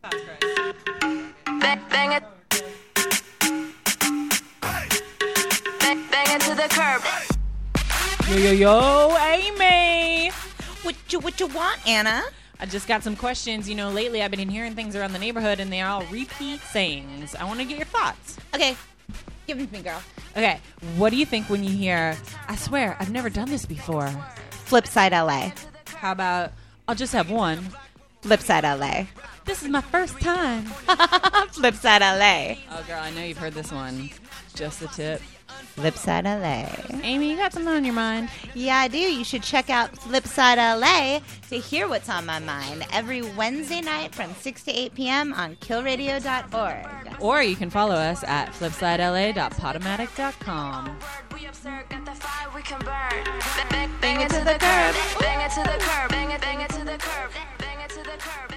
Bang it. Bang it to the curb. Yo, Amy. What you want, Anna? I just got some questions. You know, lately I've been hearing things around the neighborhood, and they all repeat sayings. I want to get your thoughts. Okay, give them to me, girl. Okay, what do you think when you hear, I swear, I've never done this before? Flipside LA. How about, I'll just have one? Flipside LA. This is my first time. Flipside LA. Oh, girl, I know you've heard this one. Just the tip. Flipside LA. Amy, you got something on your mind? Yeah, I do. You should check out Flipside LA to hear what's on my mind every Wednesday night from 6 to 8 p.m. on killradio.org. Or you can follow us at flipsidela.podomatic.com. We absurd, got the fire we can burn. Bang it to the curb. Bang it to the curb. Bang it to the curb. Bang it to the curb.